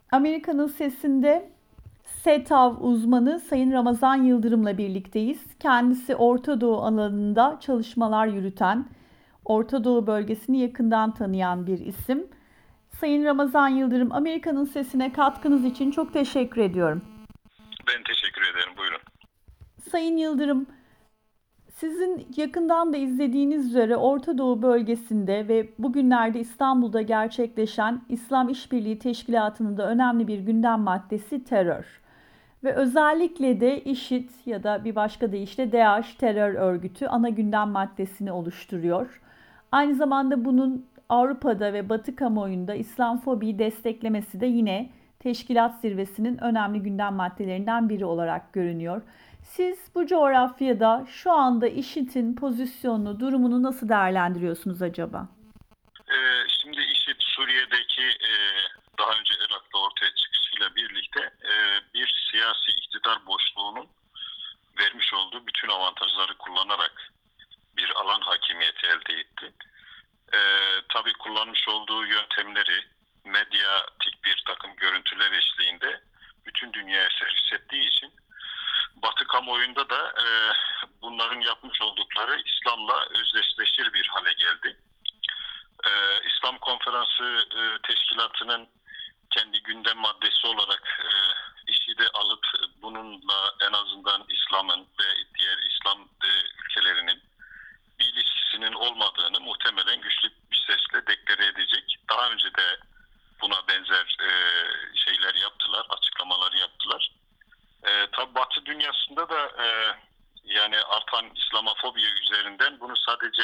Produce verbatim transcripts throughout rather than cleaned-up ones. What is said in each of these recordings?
Amerika'nın Sesi'nde SETAV uzmanı Sayın Ramazan Yıldırım'la birlikteyiz. Kendisi Orta Doğu alanında çalışmalar yürüten, Orta Doğu bölgesini yakından tanıyan bir isim. Sayın Ramazan Yıldırım, Amerika'nın Sesi'ne katkınız için çok teşekkür ediyorum. Ben teşekkür ederim. Buyurun. Sayın Yıldırım, sizin yakından da izlediğiniz üzere Orta Doğu bölgesinde ve bugünlerde İstanbul'da gerçekleşen İslam İşbirliği Teşkilatı'nın da önemli bir gündem maddesi terör. Ve özellikle de IŞİD ya da bir başka deyişle DAEŞ terör örgütü ana gündem maddesini oluşturuyor. Aynı zamanda bunun Avrupa'da ve Batı kamuoyunda İslamfobiyi desteklemesi de yine teşkilat zirvesinin önemli gündem maddelerinden biri olarak görünüyor. Siz bu coğrafyada şu anda IŞİD'in pozisyonunu, durumunu nasıl değerlendiriyorsunuz acaba? Ee, şimdi IŞİD Suriye'deki e, daha önce Irak'ta ortaya çıkışıyla birlikte e, bir siyasi iktidar boşluğunun vermiş olduğu bütün avantajları kullanarak bir alan hakimiyeti elde etti. E, tabii kullanmış olduğu yöntemleri medyatik bir takım görüntüler eşliğinde bütün dünyaya servis ettiği için Batı kamuoyunda da e, bunların yapmış oldukları İslam'la özdeşleşir bir hale geldi. Ee, İslam Konferansı e, Teşkilatı'nın kendi gündem maddesi olarak e, IŞİD'i alıp bununla en azından İslam'ın ve diğer İslam e, ülkelerinin bir ilişkisinin olmadığını muhtemelen güçlü bir sesle deklare edecek. Daha önce de buna benzer e, şeyler yaptılar, açıklamalar yaptılar. E, tabii Batı dünyasında da e, yani artan İslamofobi üzerinden bunu sadece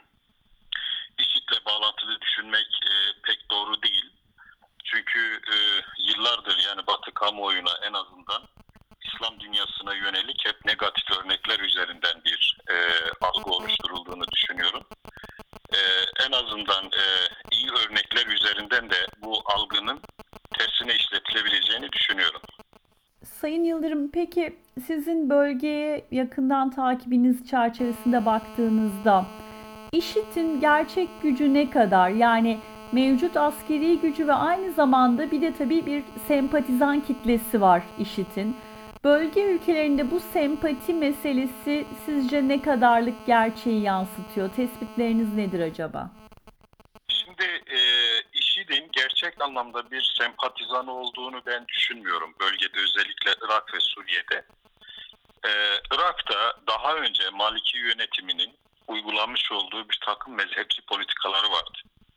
IŞİD'le bağlantılı düşünmek e, pek doğru değil. Çünkü e, yıllardır yani Batı kamuoyuna en azından İslam dünyasına yönelik hep negatif örnekler üzerinden bir e, algı oluşturulduğunu düşünüyorum. E, en azından e, iyi örnekler üzerinden de bu algının tersine işletilebileceğini düşünüyorum. Sayın Yıldırım, peki sizin bölgeye yakından takibiniz çerçevesinde baktığınızda IŞİD'in gerçek gücü ne kadar? Yani mevcut askeri gücü ve aynı zamanda bir de tabii bir sempatizan kitlesi var IŞİD'in. Bölge ülkelerinde bu sempati meselesi sizce ne kadarlık gerçeği yansıtıyor? Tespitleriniz nedir acaba? Şimdi e, IŞİD'in gerçek anlamda bir sempatizanı olduğunu ben düşünmüyorum. Bölgede özellikle Irak ve Suriye'de. E, Irak'ta daha önce Maliki yönetiminin uygulamış olduğu bir takım mezhepçi politikaları vardı.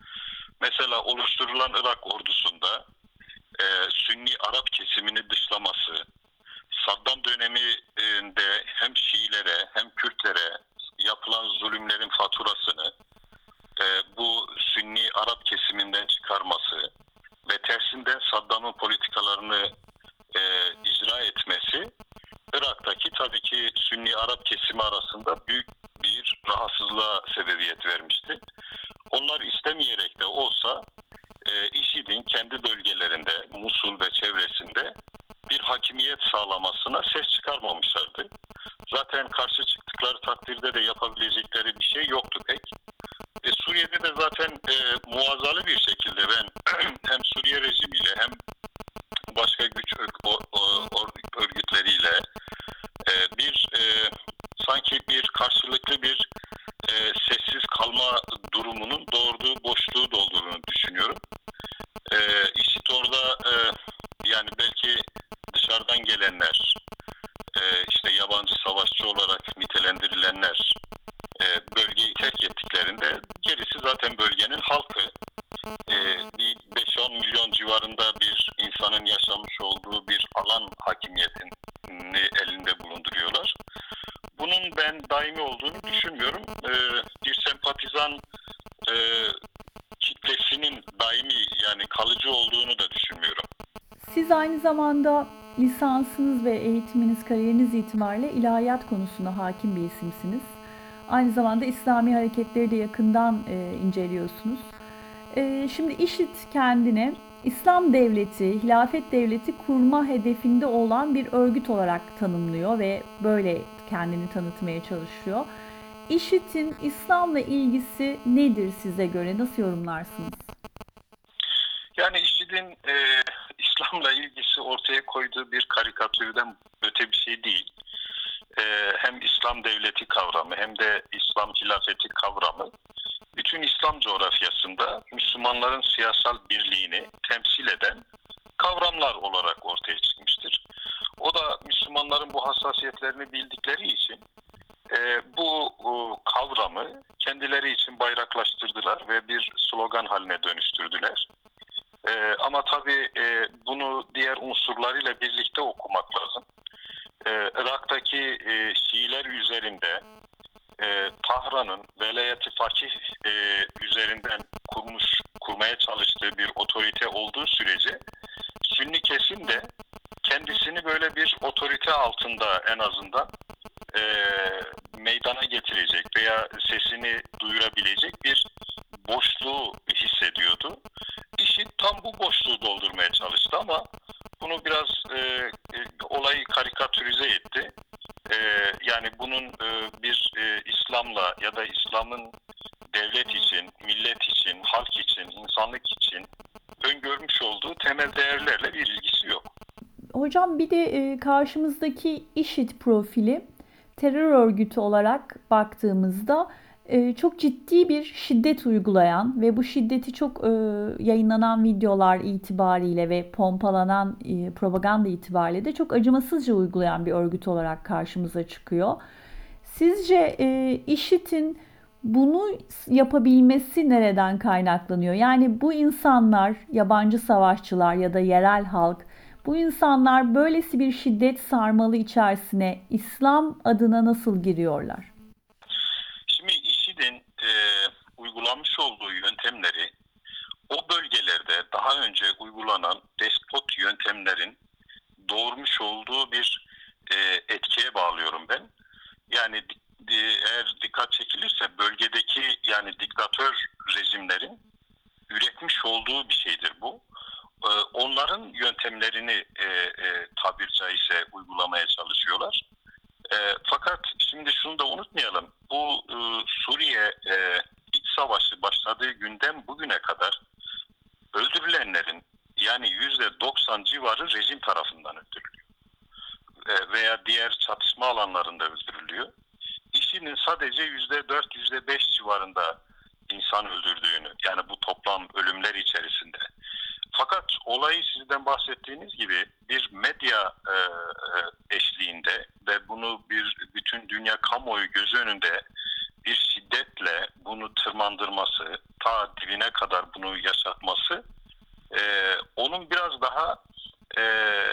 Mesela oluşturulan Irak ordusunda e, Sünni Arap kesimini dışlaması, Saddam döneminde hem Şiilere hem Kürtlere yapılan zulümlerin faturasını e, bu Sünni Arap kesiminden çıkarması ve tersinde Saddam'ın politikalarını e, icra etmesi Irak'taki tabii ki Sünni Arap kesimi arasında büyük bir rahatsızlığa sebebiyet vermişti. Onlar istemeyerek de olsa e, IŞİD'in kendi bölgelerinde, Musul ve çevresinde bir hakimiyet sağlamasına ses çıkarmamışlardı. Zaten karşı çıktıkları takdirde de yapabilecekleri bir şey yoktu pek. E, Suriye'de de zaten e, muazzalı bir şekilde ben hem Suriye rejimiyle hem başka güç örgütleriyle e, bir e, sanki bir karşılıklı bir e, sessiz kalma durumunun doğurduğu boşluğu doldurduğunu düşünüyorum. E, IŞİD orada e, yani belki dışarıdan gelenler, e, işte yabancı savaşçı olarak nitelendirilenler e, bölgeyi terk ettiklerinde gerisi zaten bölgenin halkı. E, bir beş on milyon civarında bir insanın yaşamış olduğu bir alan hakimiyetini elinde bulunduruyorlar. Bunun ben daimi olduğunu düşünmüyorum. E, bir sempatizan e, kitlesinin daimi yani kalıcı olduğunu da düşünmüyorum. Siz aynı zamanda lisansınız ve eğitiminiz, kariyeriniz itibariyle ilahiyat konusuna hakim bir isimsiniz. Aynı zamanda İslami hareketleri de yakından e, inceliyorsunuz. E, şimdi IŞİD kendine İslam devleti, hilafet devleti kurma hedefinde olan bir örgüt olarak tanımlıyor ve böyle kendini tanıtmaya çalışıyor. IŞİD'in İslam'la ilgisi nedir size göre? Nasıl yorumlarsınız? Yani IŞİD'in e, İslam'la ortaya koyduğu bir karikatürden öte bir şey değil. Ee, hem İslam devleti kavramı hem de İslam hilafeti kavramı bütün İslam coğrafyasında Müslümanların siyasal birliğini temsil eden kavramlar olarak ortaya çıkmıştır. O da Müslümanların bu hassasiyetlerini bildikleri için e, bu o, kavramı kendileri için bayraklaştırdılar ve bir slogan haline dönüştürdüler. E, ama tabii e, bunu diğer unsurlarıyla birlikte okumak lazım. E, Irak'taki e, Şiiler üzerinde e, Tahran'ın velayeti fakih e, üzerinden kurmuş kurmaya çalıştığı bir otorite olduğu sürece Sünni kesim de kendisini böyle bir otorite altında en azından e, meydana getirecek veya sesini duyurabilecek bir boşluğu hissediyordu. İşi tam bu boşluğu doldurmaya çalıştı ama bunu biraz e, e, olayı karikatürize etti. E, yani bunun e, bir e, İslam'la ya da İslam'ın devlet için, millet için, halk için, insanlık için öngörmüş olduğu temel değerlerle bir ilgisi yok. Hocam bir de e, karşımızdaki IŞİD profili terör örgütü olarak baktığımızda e, çok ciddi bir şiddet uygulayan ve bu şiddeti çok e, yayınlanan videolar itibariyle ve pompalanan e, propaganda itibariyle de çok acımasızca uygulayan bir örgüt olarak karşımıza çıkıyor. Sizce e, IŞİD'in bunu yapabilmesi nereden kaynaklanıyor? Yani bu insanlar, yabancı savaşçılar ya da yerel halk, bu insanlar böylesi bir şiddet sarmalı içerisine İslam adına nasıl giriyorlar? Şimdi IŞİD'in e, uygulanmış olduğu yöntemleri o bölgelerde daha önce uygulanan despot yöntemlerin doğurmuş olduğu bir e, etkiye bağlıyorum ben. Yani di, eğer dikkat çekilirse bölgedeki yani diktatör rejimlerin üretmiş olduğu bir şeydir bu. E, onların yöntemlerini e, e, tabir caizse uygulamaya çalışıyorlar. E, fakat şimdi şunu da unutmayalım. Bu e, Suriye e, iç savaşı başladığı günden bugüne kadar öldürülenlerin yani yüzde doksan civarı rejim tarafından öldürülüyor. E, veya diğer çatışma alanlarında öldürülüyor. İşinin sadece yüzde dört, yüzde beş civarında insan öldürdüğünü, yani bu toplam ölümler içerisinde. Fakat olayı sizden bahsettiğiniz gibi bir medya e, eşliğinde ve bunu bir bütün dünya kamuoyu gözü önünde bir şiddetle bunu tırmandırması, ta dibine kadar bunu yaşatması, e, onun biraz daha e,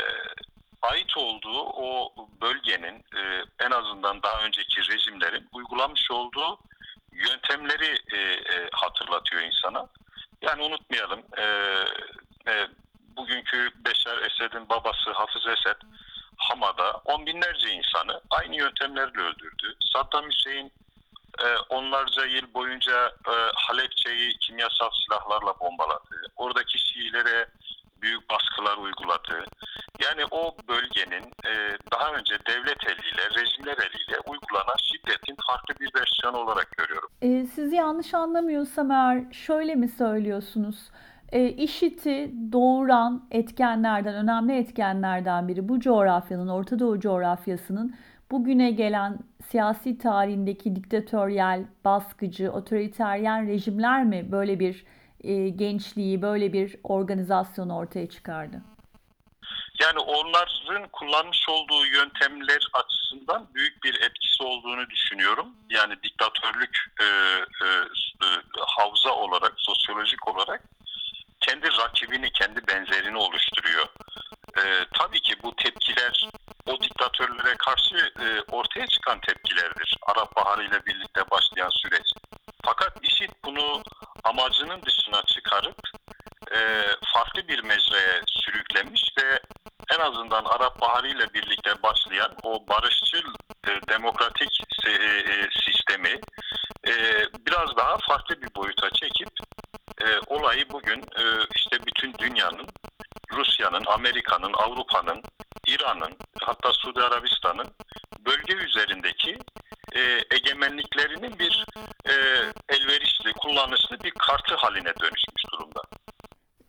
ait olduğu o bölgenin e, en azından daha önceki rejimlerin uygulamış olduğu yöntemleri e, e, hatırlatıyor insana. Yani unutmayalım, e, e, bugünkü Beşar Esed'in babası Hafız Esed Hama'da on binlerce insanı aynı yöntemlerle öldürdü. Saddam Hüseyin e, onlarca yıl boyunca e, Halepçe'yi kimyasal silahlarla bombaladı. Oradaki Şiilere büyük baskılar uyguladı. Yani o bölgenin e, daha önce devlet eliyle, rejimler eliyle uygulanan şiddetin farklı bir versiyonu olarak görüyorum. E, sizi yanlış anlamıyorsam eğer şöyle mi söylüyorsunuz? E, IŞİD'i doğuran etkenlerden, önemli etkenlerden biri bu coğrafyanın, Orta Doğu coğrafyasının bugüne gelen siyasi tarihindeki diktatöryel, baskıcı, otoriteryen rejimler mi böyle bir e, gençliği, böyle bir organizasyonu ortaya çıkardı? Yani onların kullanmış olduğu yöntemler açısından büyük bir etkisi olduğunu düşünüyorum. Yani diktatörlük e, e, e, havza olarak, sosyolojik olarak kendi rakibini, kendi benzerini oluşturuyor. E, tabii ki bu tepkiler o diktatörlere karşı e, ortaya çıkan tepkilerdir. Arap Baharı ile birlikte başlayan süreç. Fakat IŞİD bunu amacının dışına çıkarıp e, farklı bir mecraya sürüklemiş ve en azından Arap Baharı ile birlikte başlayan o barışçıl e, demokratik e, e, sistemi e, biraz daha farklı bir boyuta çekip e, olayı bugün e, işte bütün dünyanın, Rusya'nın, Amerika'nın, Avrupa'nın, İran'ın, hatta Suudi Arabistan'ın bölge üzerindeki e, egemenliklerinin bir e, elverişli, kullanışlı bir kartı haline dönüşmüş durumda.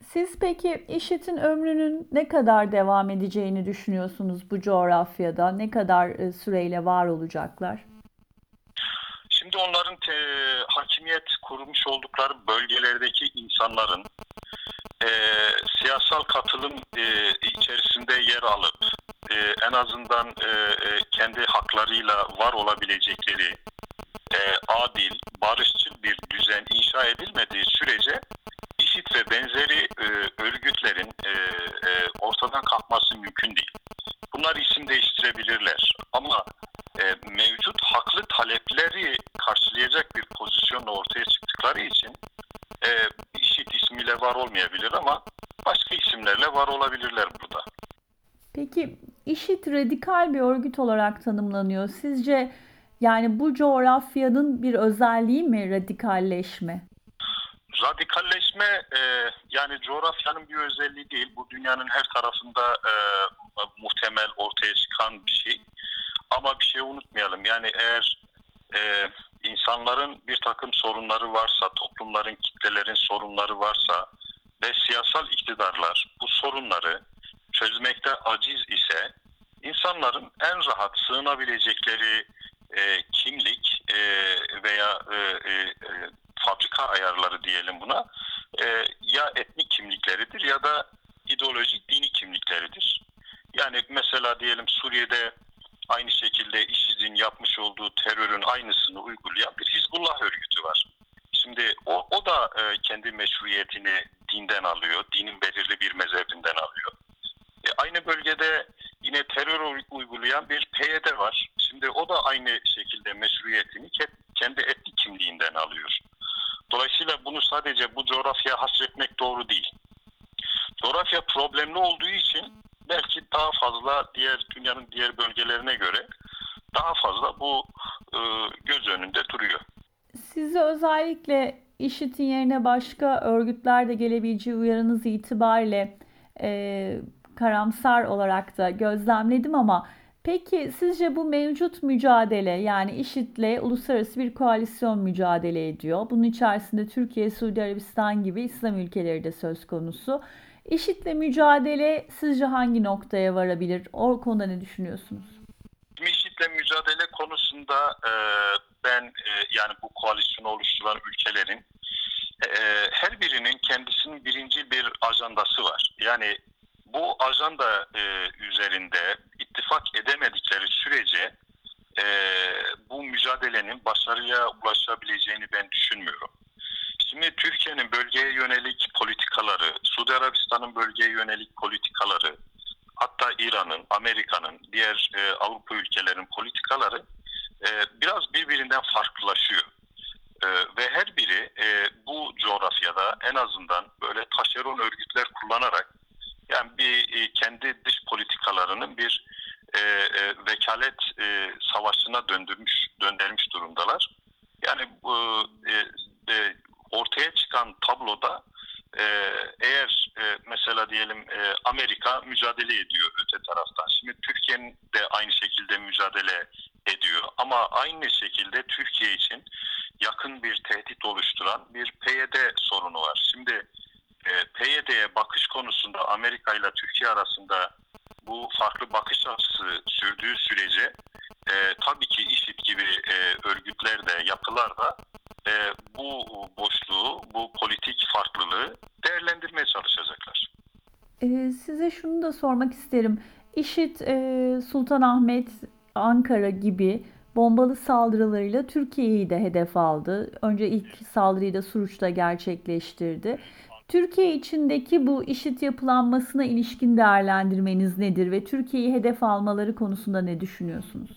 Siz peki IŞİD'in ömrünün ne kadar devam edeceğini düşünüyorsunuz bu coğrafyada? Ne kadar e, süreyle var olacaklar? Şimdi onların te, hakimiyet kurmuş oldukları bölgelerdeki insanların e, siyasal katılım e, içerisinde yer alıp e, en azından e, e, kendi haklarıyla var olabilecekleri e, adil, barışçıl bir düzen inşa edilmediği sürece IŞİD ve benzeri e, örgütlerin e, e, ortadan kalkması mümkün değil. Bunlar isim değiştirebilirler ama e, mevcut haklı talepleri karşılayacak bir pozisyonla ortaya çıktıkları için e, IŞİD ismiyle var olmayabilir ama başka isimlerle var olabilirler burada. Peki IŞİD radikal bir örgüt olarak tanımlanıyor. Sizce yani bu coğrafyanın bir özelliği mi radikalleşme? Radikalleşme e, yani coğrafyanın bir özelliği değil. Bu dünyanın her tarafında e, muhtemel ortaya çıkan bir şey. Ama bir şey unutmayalım. Yani eğer e, insanların bir takım sorunları varsa, toplumların, kitlelerin sorunları varsa ve siyasal iktidarlar bu sorunları çözmekte aciz ise insanların en rahat sığınabilecekleri e, kimlik e, veya e, e, e, fabrika ayarları diyelim buna e, ya etnik kimlikleridir ya da ideolojik dini kimlikleridir. Yani mesela diyelim Suriye'de aynı şekilde IŞİD'in yapmış olduğu terörün aynısını uygulayan bir Hizbullah örgütü var. Şimdi o, o da e, kendi meşruiyetini dinden alıyor, dinin belirli bir mezhebinden alıyor. E, aynı bölgede yine terör uygulayan bir P Y D var. Şimdi o da aynı şekilde meşruiyetini kendi etnik kimliğinden alıyor. Dolayısıyla bunu sadece bu coğrafyaya hasretmek doğru değil. Coğrafya problemli olduğu için belki daha fazla diğer dünyanın diğer bölgelerine göre daha fazla bu e, göz önünde duruyor. Sizi özellikle IŞİD'in yerine başka örgütler de gelebileceği uyarınız itibariyle e, karamsar olarak da gözlemledim ama peki sizce bu mevcut mücadele yani IŞİD'le uluslararası bir koalisyon mücadele ediyor. Bunun içerisinde Türkiye, Suudi Arabistan gibi İslam ülkeleri de söz konusu. IŞİD'le mücadele sizce hangi noktaya varabilir? O konuda ne düşünüyorsunuz? IŞİD'le mücadele konusunda e, ben e, yani bu koalisyonu oluşturan ülkelerin e, her birinin kendisinin birinci bir ajandası var. Yani bu ajanda e, üzerinde ittifak edemedikleri sürece e, bu mücadelenin başarıya ulaşabileceğini ben düşünmüyorum. Şimdi Türkiye'nin bölgeye yönelik politikaları, Suudi Arabistan'ın bölgeye yönelik politikaları, hatta İran'ın, Amerika'nın, diğer e, Avrupa ülkelerinin politikaları e, biraz birbirinden farklılaşıyor. E, ve her biri e, bu coğrafyada en azından böyle taşeron örgütler kullanarak yani bir e, kendi dış politikalarının bir e, e, vekalet e, savaşına döndürmüş, döndürmüş durumdalar. Yani bu e, e, ortaya çıkan tabloda e, eğer e, mesela diyelim e, Amerika mücadele ediyor öte taraftan. Şimdi Türkiye'nin de aynı şekilde mücadele ediyor ama aynı şekilde Türkiye için yakın bir tehdit oluşturan bir P Y D sorunu var. Şimdi e, P Y D'ye bakış konusunda Amerika ile Türkiye arasında bu farklı bakış açısı sürdüğü sürece e, tabii ki IŞİD gibi e, örgütler de yapılar da e, bu boşluğu, bu politik farklılığı değerlendirmeye çalışacaklar. Ee, size şunu da sormak isterim. IŞİD, e, Sultanahmet, Ankara gibi bombalı saldırılarıyla Türkiye'yi de hedef aldı. Önce ilk saldırıyı da Suruç'ta gerçekleştirdi. Türkiye içindeki bu IŞİD yapılanmasına ilişkin değerlendirmeniz nedir ve Türkiye'yi hedef almaları konusunda ne düşünüyorsunuz?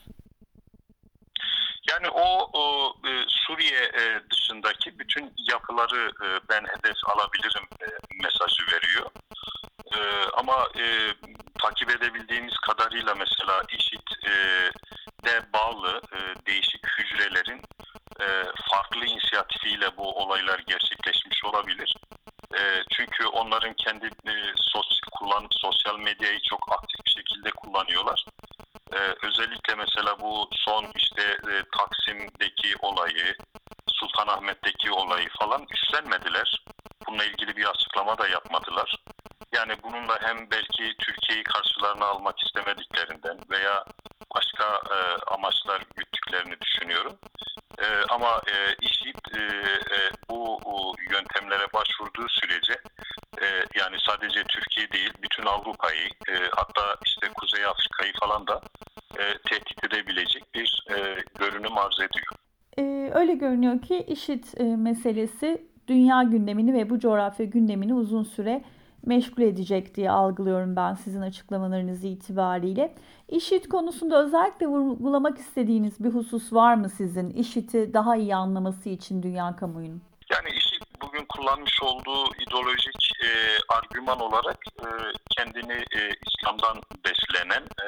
Yani o, o e, Suriye e, dışındaki bütün yapıları e, ben hedef alabilirim e, mesajı veriyor. E, ama e, takip edebildiğimiz kadarıyla mesela IŞİD e, de bağlı e, değişik hücrelerin e, farklı inisiyatifiyle bu olaylar gerçekleşmiş olabilir. E, çünkü onların kendi e, sos, kullan, sosyal medyayı çok aktif bir şekilde kullanıyorlar. Ee, özellikle mesela bu son işte e, Taksim'deki olayı, Sultanahmet'teki olayı falan üstlenmediler. bununla ilgili bir açıklama da yapmadılar. Yani bununla hem belki Türkiye'yi karşılarına almak istemediklerinden veya başka e, amaçlar güttüklerini düşünüyorum. E, ama e, IŞİD e, e, bu o, yöntemlere başvurduğu sürece e, yani sadece Türkiye değil, bütün Avrupa'yı e, hatta işte Kuzey Afrika'yı falan da e, tehdit edebilecek bir e, görünüm arz ediyor. Ee, öyle görünüyor ki IŞİD e, meselesi dünya gündemini ve bu coğrafya gündemini uzun süre meşgul edecek diye algılıyorum ben sizin açıklamalarınız itibariyle. IŞİD konusunda özellikle vurgulamak istediğiniz bir husus var mı sizin? IŞİD'i daha iyi anlaması için dünya kamuoyunun. Yani IŞİD bugün kullanmış olduğu ideolojik e, argüman olarak e, kendini e, İslam'dan beslenen e,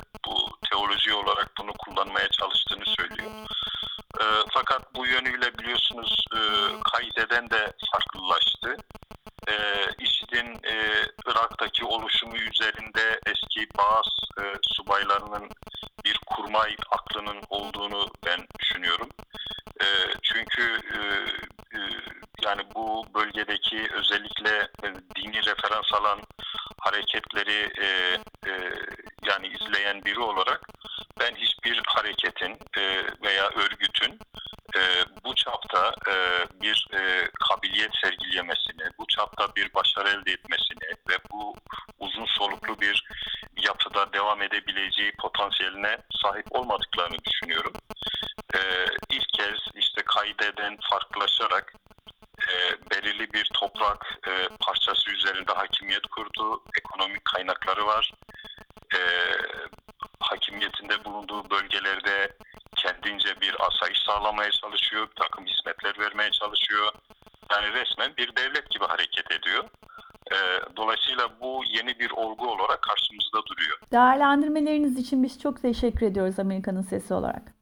bu teoloji olarak bunu kullanmaya çalıştığını söylüyor. E, fakat bu yönüyle biliyorsunuz e, Kaide'den de farklılaştı. E, IŞİD'in e, Irak'taki oluşumu üzerinde eski Baas e, subaylarının bir kurmay aklının olduğunu ben düşünüyorum. E, çünkü e, e, yani bu bölgedeki özellikle e, dini referans alan hareketleri e, e, yani izleyen biri olarak ben hiçbir hareketin e, veya örgütün e, bu çapta e, bir e, kabiliyet sergilemesini, bu çapta bir başarı elde etmesini ve bu uzun soluklu bir yapıda devam edebileceği potansiyeline sahip olmadıklarını düşünüyorum. E, ilk kez işte Kaide'den farklılaşarak e, belirli bir toprak e, parçası üzerinde hakimiyet kurdu, ekonomik kaynakları var. E, hakimiyetinde bulunduğu bölgelerde kendince bir asayiş sağlamaya çalışıyor, bir takım hizmetler vermeye çalışıyor. Yani resmen bir devlet gibi hareket ediyor. E, dolayısıyla bu yeni bir olgu olarak karşımızda duruyor. Değerlendirmeleriniz için biz çok teşekkür ediyoruz Amerika'nın Sesi olarak.